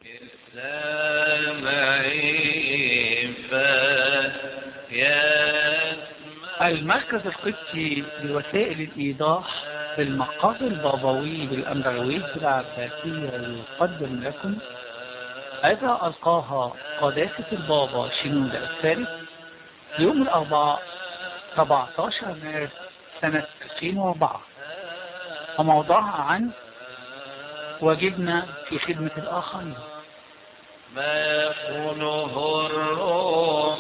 المركز القبطي لوسائل الإيضاح بالمقر البابوي بالأندروية العباسية يقدم لكم إذا ألقاها قداسة البابا شنودة الثالث يوم الأربعاء 17 مارس سنة 2004، وموضوعها عن واجبنا في خدمة الآخرين. ما يقوله الروح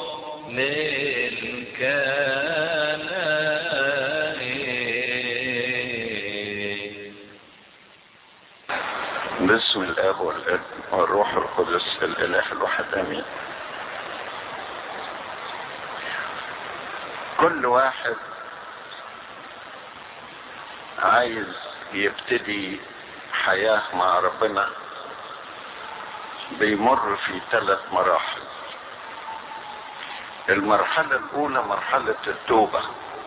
للكنائس. باسم الاب والابن والروح القدس الاله الواحد امين. كل واحد عايز يبتدي حياة مع ربنا بيمر في 3 مراحل. المرحلة الأولى مرحلة التوبة،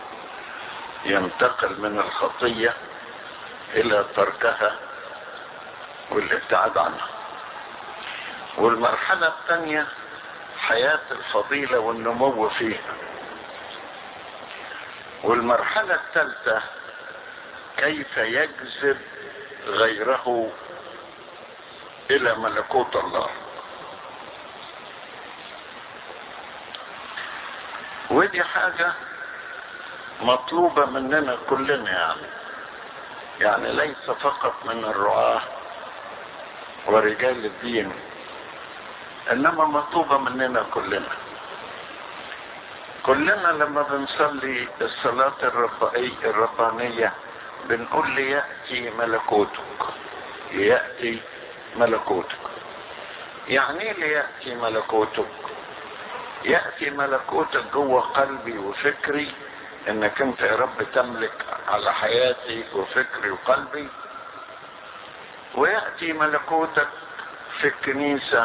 ينتقل من الخطية إلى تركها والابتعاد عنها. والمرحلة الثانية حياة الفضيلة والنمو فيها. والمرحلة الثالثة كيف يجذب غيره إلى ملكوت الله. ودي حاجة مطلوبة مننا كلنا، يعني ليس فقط من الرعاة ورجال الدين، إنما مطلوبة مننا كلنا. كلنا لما بنصلي الصلاة الربانية بنقول ليأتي ملكوتك، ليأتي ملكوتك. يعني ليأتي ملكوتك، يأتي ملكوتك جوه قلبي وفكري، انك انت يا رب تملك على حياتي وفكري وقلبي. ويأتي ملكوتك في الكنيسة،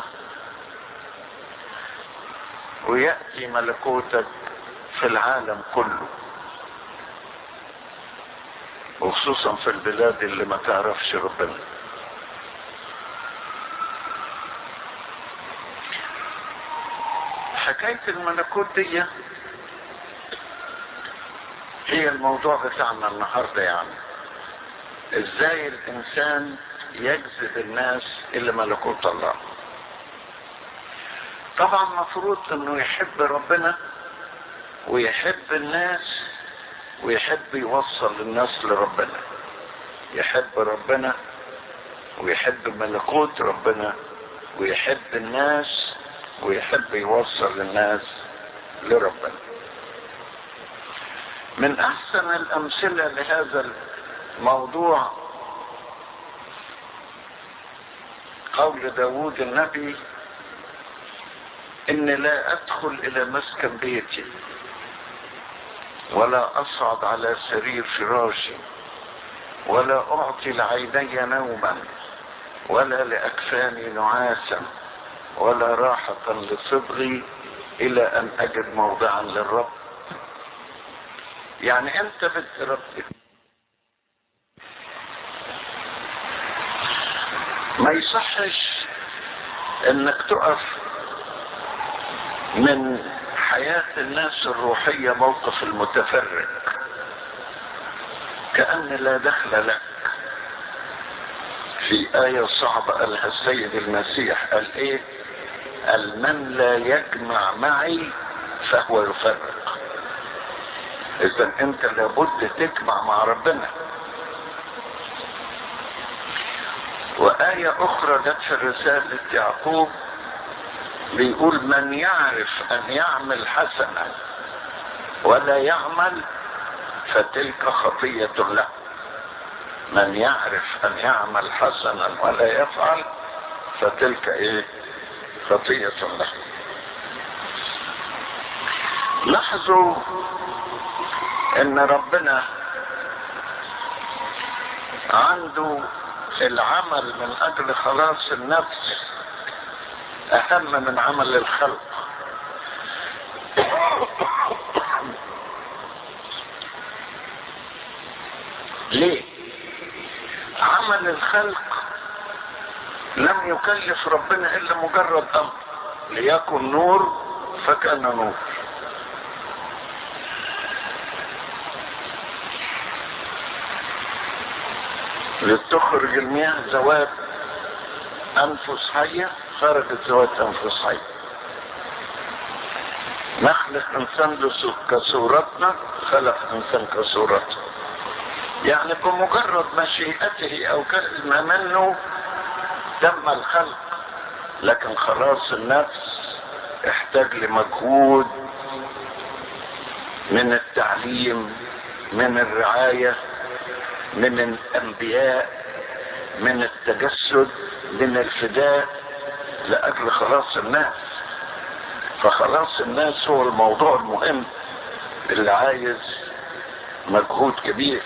ويأتي ملكوتك في العالم كله، وخصوصا في البلاد اللي ما تعرفش ربنا. حكاية الملكوت دي هي الموضوع بتاعنا النهاردة، يعني ازاي الانسان يجذب الناس الى ملكوت الله. طبعا مفروض انه يحب ربنا ويحب الناس ويحب يوصل الناس لربنا، يحب ربنا ويحب ملكوت ربنا ويحب الناس ويحب يوصل الناس لربنا. من احسن الامثلة لهذا الموضوع قول داود النبي: إن لا أدخل إلى مسكن بيتي ولا أصعد على سرير فراشي ولا أعطي لعيني نوما ولا لأكفاني نعاسا ولا راحة لصدغي إلى أن أجد موضعا للرب. يعني أنت بتربي، ما يصحش إنك تقف من حياة الناس الروحية موقف المتفرج كأن لا دخل لك. في آية صعبة قالها السيد المسيح، قال ايه؟ قال: من لا يجمع معي فهو يفرق. اذا انت لابد تجمع مع ربنا. وآية اخرى جت في رسالة يعقوب بيقول: من يعرف ان يعمل حسنا ولا يعمل فتلك خطية له. من يعرف ان يعمل حسنا ولا يفعل فتلك ايه؟ خطية له. لاحظوا ان ربنا عنده العمل من اجل خلاص النفس اهم من عمل الخلق. ليه؟ عمل الخلق لم يكلف ربنا الا مجرد امر: ليكن نور فكان نور. لتخرج المياه ذوات انفس حيه، خرجت ذوات انفس حيه. نخلق انسان كصورتنا، خلق انسان كصورته. يعني بمجرد مشيئته او كلمه منه تم الخلق. لكن خلاص النفس احتاج لمجهود من التعليم، من الرعايه، من الانبياء، من التجسد، من الفداء لاجل خلاص الناس. فخلاص الناس هو الموضوع المهم اللي عايز مجهود كبير.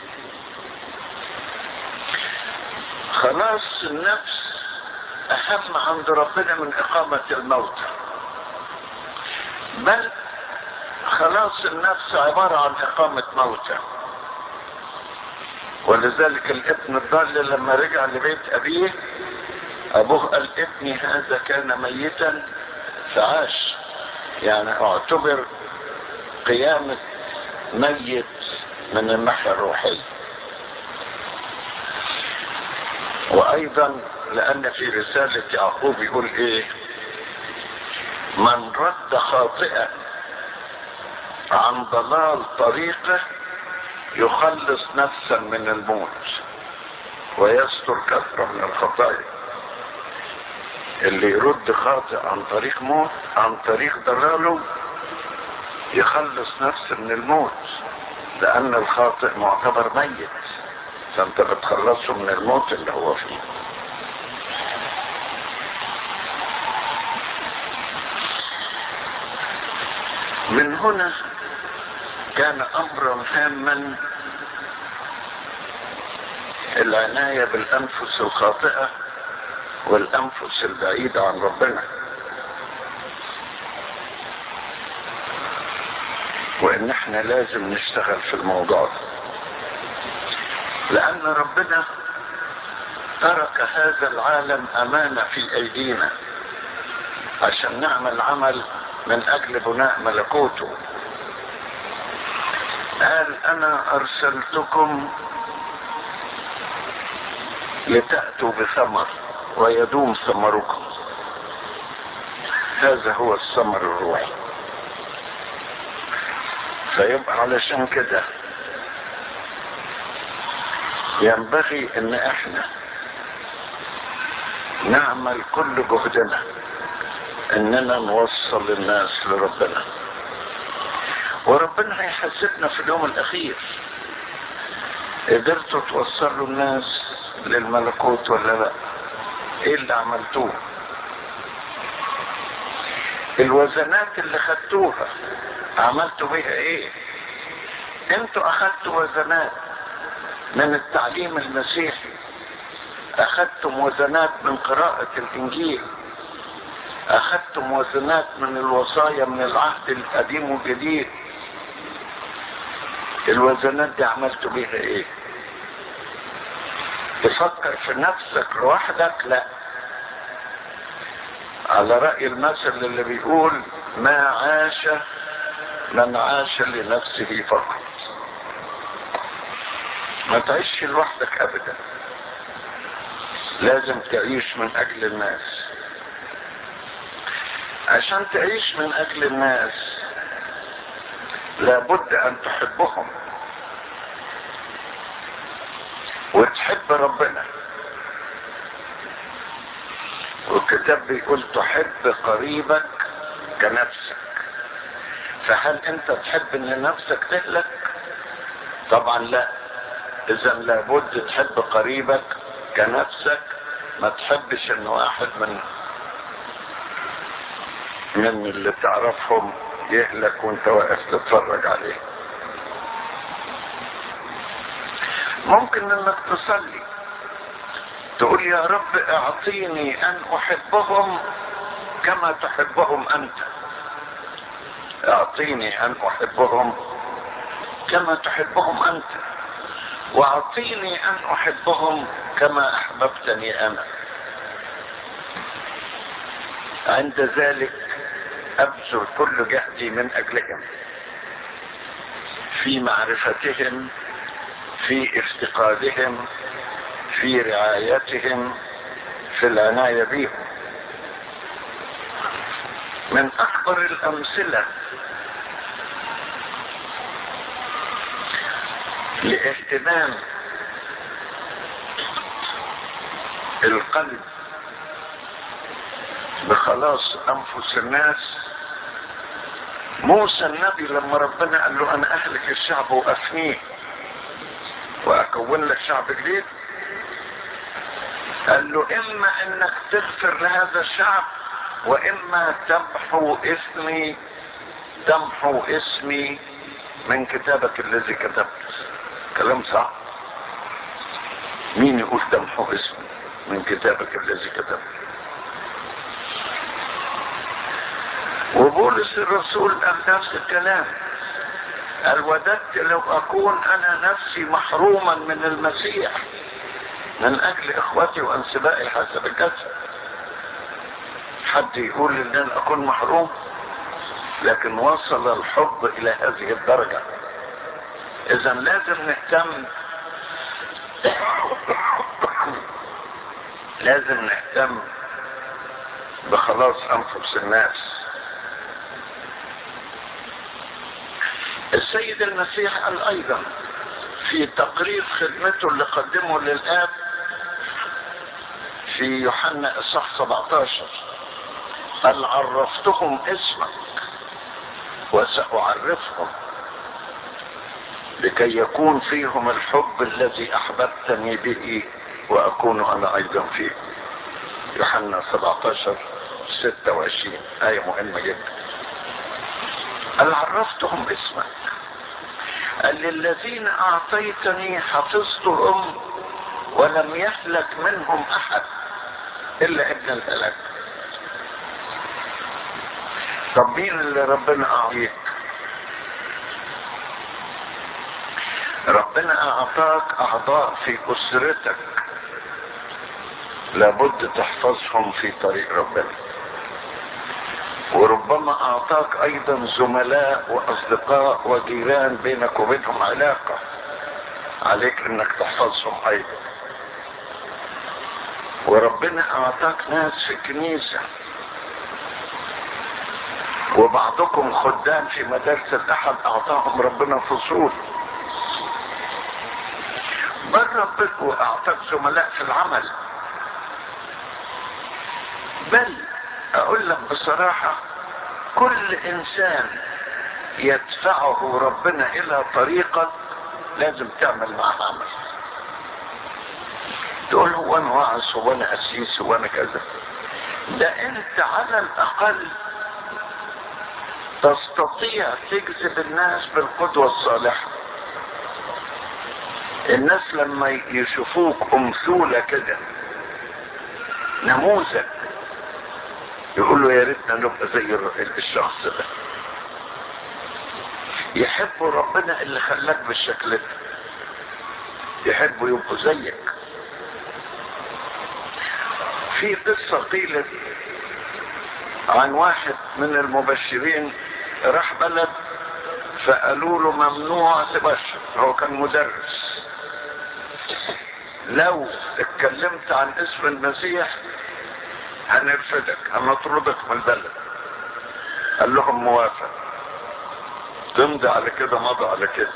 خلاص النفس اهم عند ربنا من اقامة الموتى، بل خلاص النفس عبارة عن اقامة موتى. ولذلك الابن الضال لما رجع لبيت ابيه، ابوه قال: ابني هذا كان ميتا فعاش. يعني اعتبر قيامة ميت من الناحية الروحية. وايضا لان في رسالة يعقوب يقول ايه: من رد خاطئا عن ضلال طريقه يخلص نفسا من الموت ويستر كثرة من الخطايا. اللي يرد خاطئ عن طريق موت، عن طريق ضلاله، يخلص نفسه من الموت، لان الخاطئ معتبر ميت، فانت بتخلصه من الموت اللي هو فيه. من هنا كان امرا هاما العناية بالانفس الخاطئة والانفس البعيدة عن ربنا، وان احنا لازم نشتغل في الموضوع ده، لان ربنا ترك هذا العالم امانة في ايدينا عشان نعمل عمل من اجل بناء ملكوته. قال: انا ارسلتكم لتأتوا بثمر ويدوم ثمركم. هذا هو الثمر الروحي. فيبقى علشان كده ينبغي ان احنا نعمل كل جهدنا اننا نوصل الناس لربنا، وربنا هيحاسبنا في اليوم الاخير. قدرتوا توصلوا الناس للملكوت ولا لا؟ ايه اللي عملتوه؟ الوزنات اللي خدتوها عملتوا بيها ايه؟ انتوا اخدتوا وزنات من التعليم المسيحي، اخدتم وزنات من قراءة الانجيل، اخدتم وزنات من الوصايا من العهد القديم والجديد. الوزنات دي عملتوا بيها ايه؟ تفكر في نفسك لوحدك؟ لا. على رأي المثل اللي بيقول: ما عاش من عاش لنفسه فقط. ما تعيش لوحدك ابدا، لازم تعيش من اجل الناس. عشان تعيش من اجل الناس لابد ان تحبهم وتحب ربنا. والكتاب بيقول: تحب قريبك كنفسك. فهل انت تحب ان نفسك تهلك؟ طبعا لا. اذا لابد تحب قريبك كنفسك، ما تحبش ان واحد من اللي تعرفهم يهلك وانت واقف تتفرج عليه. ممكن انك تصلي تقول: يا رب اعطيني ان احبهم كما تحبهم انت. اعطيني ان احبهم كما تحبهم انت، واعطيني ان احبهم كما احببتني انا. عند ذلك أبذل كل جهدي من أجلهم في معرفتهم، في افتقادهم، في رعايتهم، في العناية بهم. من أكبر الأمثلة لاهتمام القلب بخلاص أنفس الناس موسى النبي، لما ربنا قال له أنا أهلك الشعب وأفنيه وأكون لك شعب جديد، قال له إما إنك تغفر لهذا الشعب وإما تمحو اسمي من كتابك الذي كتبت. كلام صح. مين يقول تمحو اسمي من كتابك الذي كتبت؟ وبولس الرسول قال نفس الكلام، قال وددت لو أكون أنا نفسي محروما من المسيح من أجل إخوتي وأنسبائي حسب الجسد. حد يقول إن أنا أكون محروم؟ لكن وصل الحب إلى هذه الدرجة. إذا لازم نهتم بخلاص أنفس الناس. السيد المسيح قال أيضا في تقرير خدمته اللي قدمه للآب في يوحنا اصحاح 17، قال عرفتهم اسمك وسأعرفهم لكي يكون فيهم الحب الذي أحببتني به وأكون أنا أيضا فيه. يوحنا 17:26، آية مهمة جدا. قال عرفتهم اسمك، قال للذين أعطيتني حفظتهم ولم يهلك منهم أحد إلا ابن الهلاك. طب مين اللي ربنا أعطيك؟ ربنا أعطاك أعضاء في أسرتك لابد تحفظهم في طريق ربنا، وربما أعطاك أيضا زملاء وأصدقاء وجيران بينك وبينهم علاقة، عليك إنك تحفظهم أيضا. وربنا أعطاك ناس في الكنيسة، وبعضكم خدام في مدارس الأحد أعطاهم ربنا فصول. بل ربك وأعطاك زملاء في العمل. بل أقول لك بصراحة كل إنسان يدفعه ربنا إلى طريقة لازم تعمل معه عمل. تقول هو أنا واعظ، هو أنا أسيس، هو أنا كذا. ده أنت على الأقل تستطيع تجذب الناس بالقدوة الصالحة. الناس لما يشوفوك أمثولة كده، نموذج، يقولوا يا ريتنا نبقى زي الشخص ده. يحبوا ربنا اللي خلاك بالشكل ده، يحبوا يبقوا زيك. في قصة قيلت عن واحد من المبشرين راح بلد فقالوا له ممنوع تبشر، هو كان مدرس، لو اتكلمت عن اسم المسيح هنرفدك، هنطردك من البلد. قال لهم موافق. تمضي على كده، مضى على كده.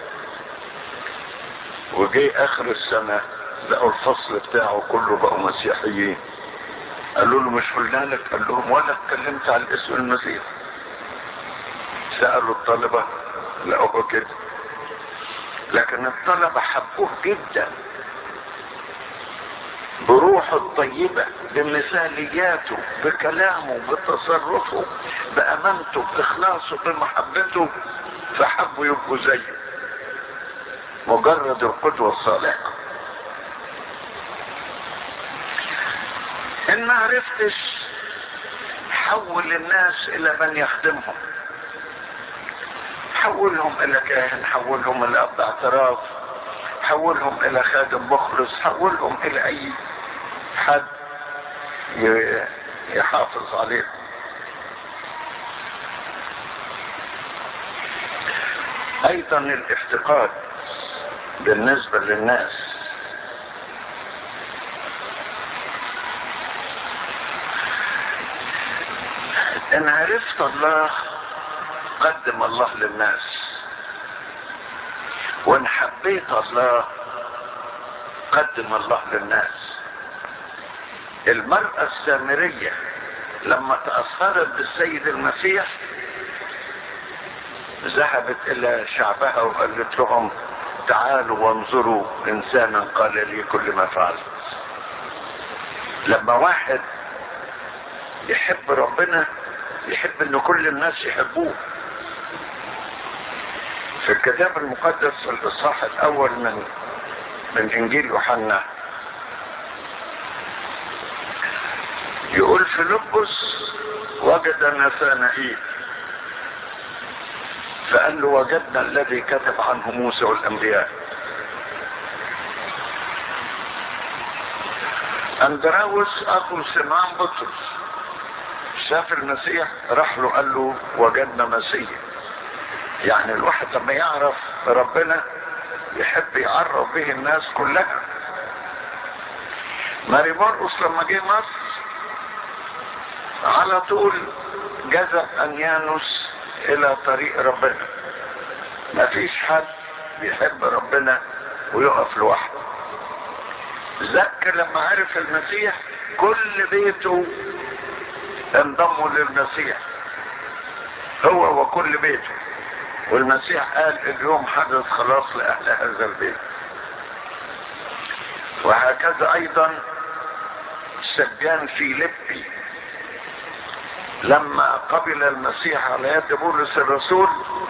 وجي اخر السنة لقوا الفصل بتاعه كله بقوا مسيحيين. قالوا له مش قلنا لك؟ قال لهم ولا اتكلمت عن اسم المسيح. سألوا الطلبة لقوه كده، لكن الطلبة حبوه جدا بروحه الطيبة، بمثالياته، بكلامه، بتصرفه، بأمانته، بإخلاصه، بمحبته، فحبوا يبقوا زيه. مجرد القدوة الصالحة. إن ما عرفتش حول الناس إلى من يخدمهم، حولهم إلى كاهن، حولهم إلى أب اعتراف، حولهم إلى خادم مخلص، حولهم إلى أي حد يحافظ عليهم. ايضا الافتقاد بالنسبة للناس، ان عرفت الله قدم الله للناس، وان حبيت الله قدم الله للناس. المرأة السامرية لما تأثرت بالسيد المسيح ذهبت الى شعبها وقالت لهم تعالوا وانظروا انسانا قال لي كل ما فعلت. لما واحد يحب ربنا يحب ان كل الناس يحبوه. في الكتاب المقدس في الاصحاح الاول من انجيل يوحنا يقول فيلبس وجد ناثانائيل فقال له وجدنا الذي كتب عنه موسى والانبياء. اندراوس اخو سمعان بطرس شاف المسيح راح له قال له وجدنا مسيح. يعني الواحد لما يعرف ربنا يحب يعرف به الناس كلها. ماري مرقس لما جه مصر على طول جذب انيانوس الى طريق ربنا. ما فيش حد بيحب ربنا ويقف لوحده. زكى لما عرف المسيح كل بيته انضموا للمسيح، هو وكل بيته. والمسيح قال اليوم حدث خلاص لأهل هذا البيت. وهكذا ايضا سجان فيليبي لما قبل المسيح على يد بولس الرسول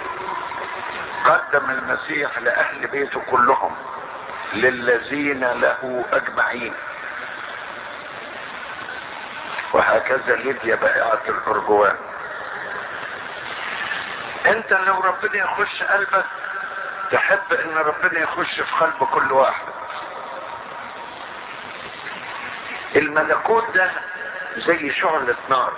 قدم المسيح لأهل بيته كلهم للذين له أجمعين. وهكذا ليديا بائعة الأرجوان. انت لو ربنا يخش قلبك تحب ان ربنا يخش في قلب كل واحد. الملكوت ده زي شعلة نار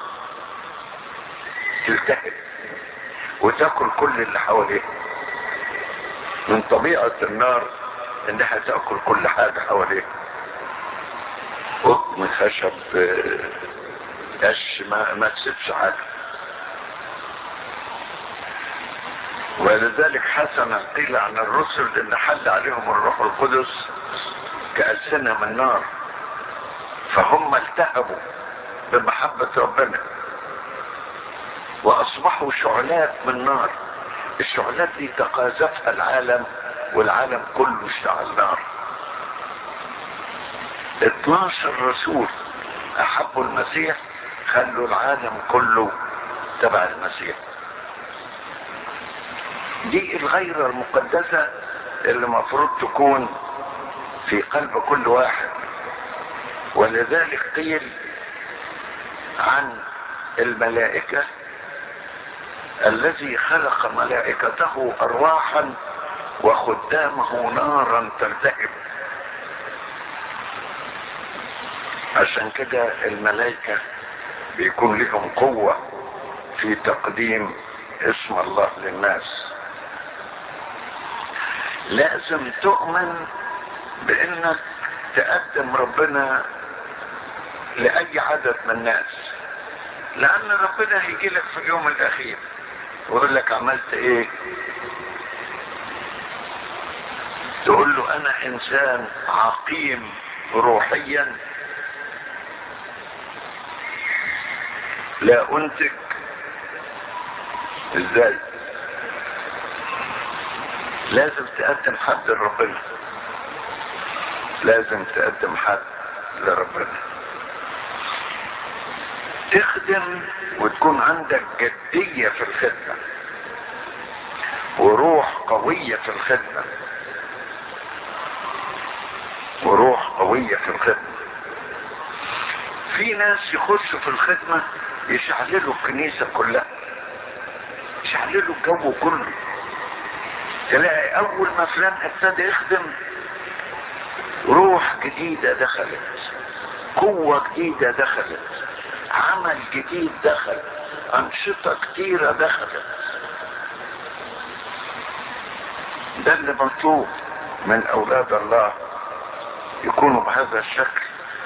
تلتهب وتاكل كل اللي حواليه. من طبيعة النار انها تاكل كل حاجة حواليه، قطن خشب قش ما تسيبش حاجة. ولذلك حسنا قيل عن الرسل ان حل عليهم الروح القدس كألسنة من نار، فهم التهبوا بمحبة ربنا واصبحوا شعلات من نار. الشعلات دي تقاذفها العالم والعالم كله اشتعل نار. 12 رسول احبوا المسيح خلوا العالم كله تبع المسيح. دي الغيرة المقدسة اللي مفروض تكون في قلب كل واحد. ولذلك قيل عن الملائكة الذي خلق ملائكته أرواحا وخدامه نارا تلتهب. عشان كده الملائكة بيكون لهم قوة في تقديم اسم الله للناس. لازم تؤمن بانك تقدم ربنا لأي عدد من الناس، لأن ربنا هيجي لك في اليوم الأخير ويقول لك عملت إيه؟ تقول له أنا إنسان عقيم روحيا لا أنتج. إزاي؟ لازم تقدم حد لربنا، لازم تقدم حد لربنا، تخدم وتكون عندك جدية في الخدمة وروح قوية في الخدمة، وروح قوية في الخدمة. في ناس يخشوا في الخدمة يشعللوا الكنيسة كلها، يشعللوا الجو كله. تلاقي اول ما فلان ابتدى يخدم روح جديدة دخلت، قوة جديدة دخلت، عمل جديد دخل، أنشطة كتيرة دخلت. ده اللي مطلوب من أولاد الله، يكونوا بهذا الشكل.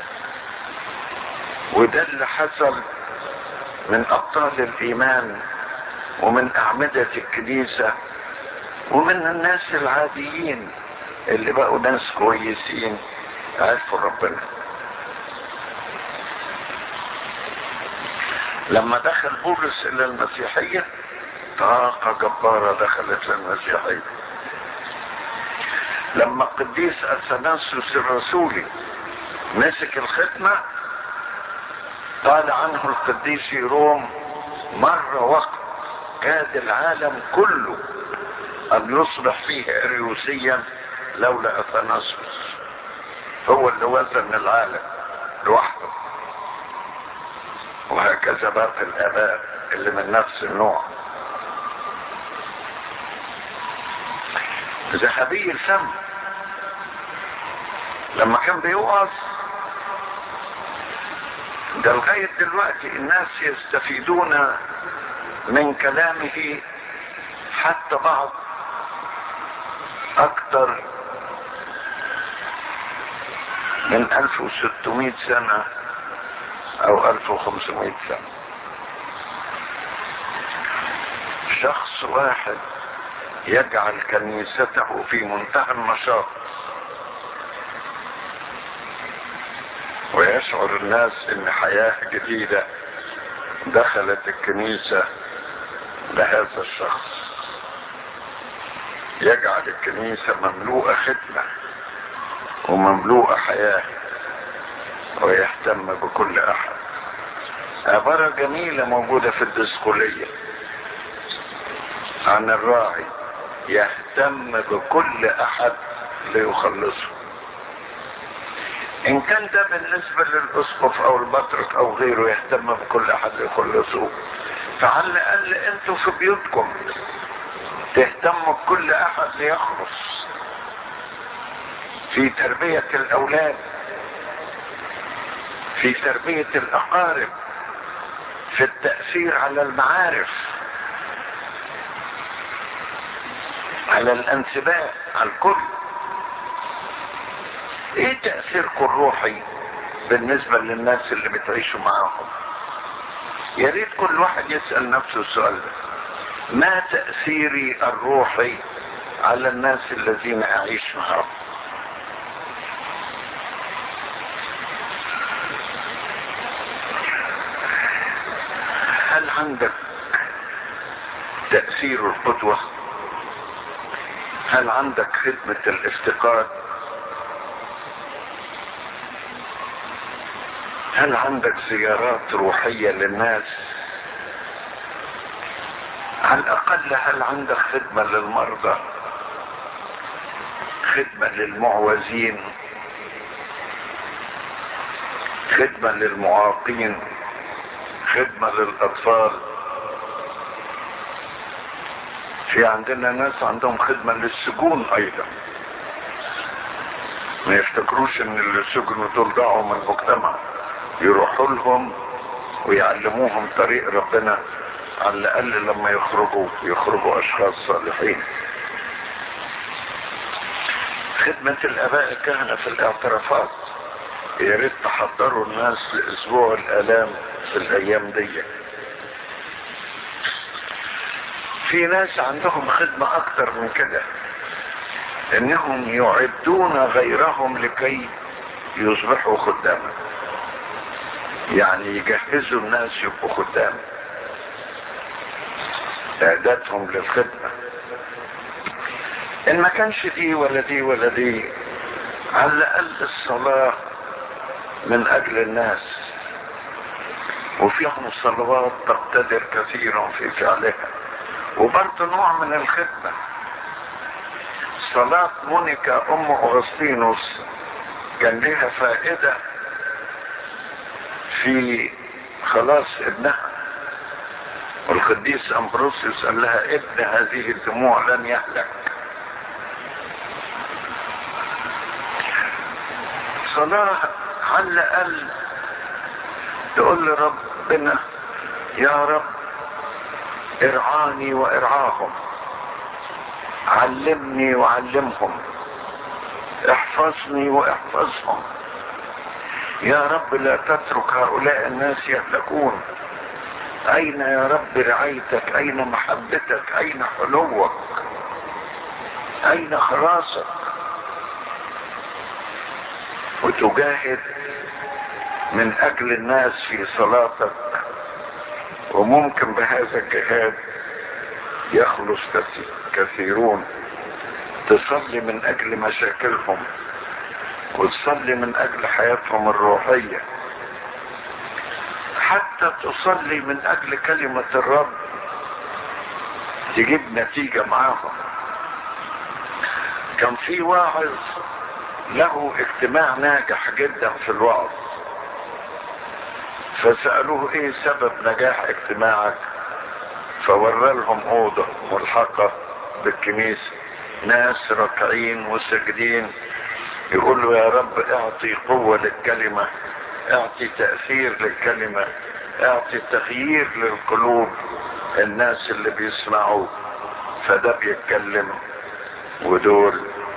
وده اللي حصل من أبطال الإيمان ومن أعمدة الكنيسة ومن الناس العاديين اللي بقوا ناس كويسين عرفوا ربنا. لما دخل بولس إلى المسيحية طاقة جبارة دخلت للمسيحية. لما القديس أثناسيوس الرسولي مسك الختمة قال عنه القديس روم مر وقت كاد العالم كله أن يصبح فيه أريوسيا لولا أثناسيوس، هو اللي وزن العالم لوحده. وهكذا باقي الآباء اللي من نفس النوع. ذهبي الفم لما كان بيوعظ ده لغاية دلوقتي الناس يستفيدون من كلامه، حتى بعض أكثر من 1600 سنة أو 1500 سنة. شخص واحد يجعل كنيسته في منتهى النشاط ويشعر الناس ان حياة جديدة دخلت الكنيسة لهذا الشخص. يجعل الكنيسة مملوءة خدمة ومملوءة حياة ويهتم بكل احد. عبارة جميلة موجودة في الدسقلية عن الراعي يهتم بكل احد ليخلصه. ان كان ده بالنسبة للاسقف او البطرك او غيره يهتم بكل احد ليخلصه، فعلى الاقل انتوا في بيوتكم تهتموا بكل احد ليخلص، في تربية الاولاد، في تربية الاقارب، في التأثير على المعارف، على الانسباء، على الكل. ايه تأثيركم الروحي بالنسبة للناس اللي بتعيشوا معاهم؟ يا ريت كل واحد يسأل نفسه السؤال ده: ما تأثيري الروحي على الناس الذين اعيش معهم؟ هل عندك تأثير القدوة؟ هل عندك خدمة الافتقاد؟ هل عندك زيارات روحية للناس؟ على الأقل هل عندك خدمة للمرضى، خدمة للمعوزين، خدمة للمعاقين، خدمة للأطفال؟ في عندنا ناس عندهم خدمة للسجون أيضا، ما يفتكروش ان اللي سجنوا دول ضاعوا من المجتمع، يروحوا لهم ويعلموهم طريق ربنا، على الأقل لما يخرجوا أشخاص صالحين. خدمة الآباء الكهنة في الاعترافات، يا ريت تحضروا الناس لأسبوع الآلام في الأيام دي. في ناس عندهم خدمة أكتر من كده، إنهم يعدون غيرهم لكي يصبحوا خداما، يعني يجهزوا الناس يبقوا خدام، اعدادهم للخدمة. ان ما كانش دي ولا دي ولا دي، على الاقل الصلاة من اجل الناس، وفيهم صلوات تقتدر كثيرا في فعلها، وبرضه نوع من الخدمة. صلاة مونيكا ام اغسطينوس كان لها فائدة في خلاص ابنها، والقديس امبروسيوس قال لها: ابن هذه الدموع لن يهلك. صلاة على الاقل تقول لربنا يا رب ارعاني وارعاهم، علمني وعلمهم، احفظني واحفظهم. يا رب لا تترك هؤلاء الناس يهلكون. اين يا رب رعايتك؟ اين محبتك؟ اين حلوك؟ اين خلاصك؟ وتجاهد من اجل الناس في صلاتك، وممكن بهذا الجهاد يخلص كثيرون. تصلي من اجل مشاكلهم، وتصلي من اجل حياتهم الروحية، حتى تصلي من اجل كلمة الرب تجيب نتيجة معاهم. كان في واعظ له اجتماع ناجح جدا في الوعظ، فسألوه ايه سبب نجاح اجتماعك؟ فورى لهم اوضة ملحقة بالكنيسة، ناس راكعين وساجدين يقولوا يا رب اعطي قوة للكلمة، اعطي تأثير للكلمة، اعطي تغيير للقلوب الناس اللي بيسمعوا. فده بيتكلم ودول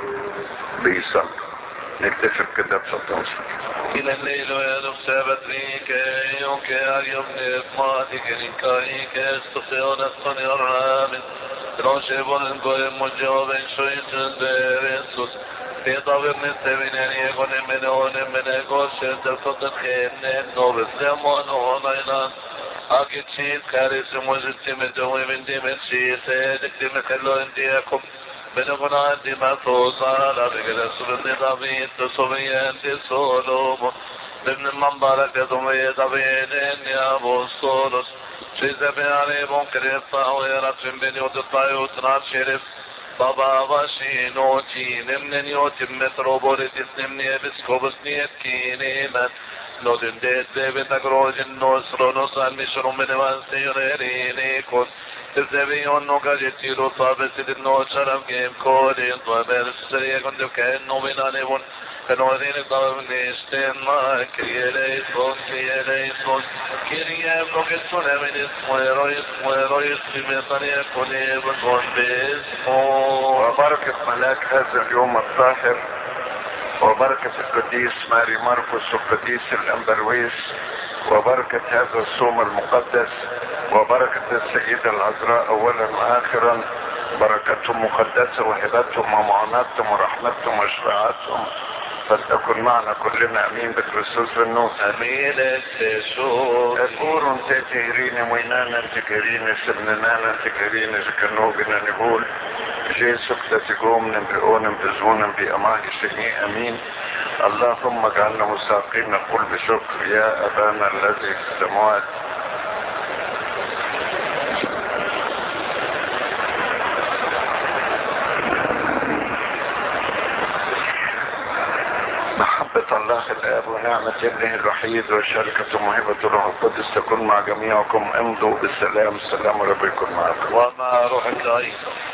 بيصلوا. نكتفي كده بصوت إلى الليل وينفسابت ريك يوك أريم نفماتك ريكايك استخيون الصني الرامن تراشبون القوم مجاوبين شويسون بيرنسوس في طبير نستمنين يكون منون من أقول شد الفضل خيرنين نوبس لمون ونينان أكيد شيء كاريس مجد مدوي من ديمت شيء سيدك ديمت اللو انديكم بنقول عندي ما توصل أبقى سبني طبيب تصبي أنت سولوم ابن المنبرك يضمي طبيعين يا أبو الصولوس شي زبي علي ممكن يطاوي رفن بني وتطاوي وتنار شرف بابا باشي نوتي نمن نيوتي متروبولي تسنمني بسكوبسني اتكيني من نودن ديت بيبتك روجن نصر نصر مشرو من وانسيريني كنت تزبيون نوكاجتيرو طابسد النوشرم كيم كولين طابر السرية كنت كأنه بنانيبون كنورين طابر نيشتين ما كيليسون كيريا بلوكتون من اسمه رويس بمثانية كوني بكون باسمه. وبركة ملاك هذا اليوم الطاهر، وبركة القديس ماري مرقس والقديس الأمبرويس، وبركة هذا الصوم المقدس، وبركة السيدة العذراء أولا وآخرا، بركتهم مقدسة وهبتهم ومعوناتهم ورحمتهم وشفاعتهم فلتكن معنا كلنا امين بكريستوس النور. امين تشوف اذكرون تتهرين وينانا تكرين سبنانا تكرين جكنوبنا نقول جيسوك تتقوم نبرئون بزون بأماه شيء امين. اللهم اجعلنا مساقين نقول بشكر يا ابانا الذي في السماوات. محبة الله الآب ونعمة ابنه الوحيد وشركة موهبة الروح القدس تكون مع جميعكم. امضوا بالسلام. السلام ربكم معكم ومع روحك أيضا.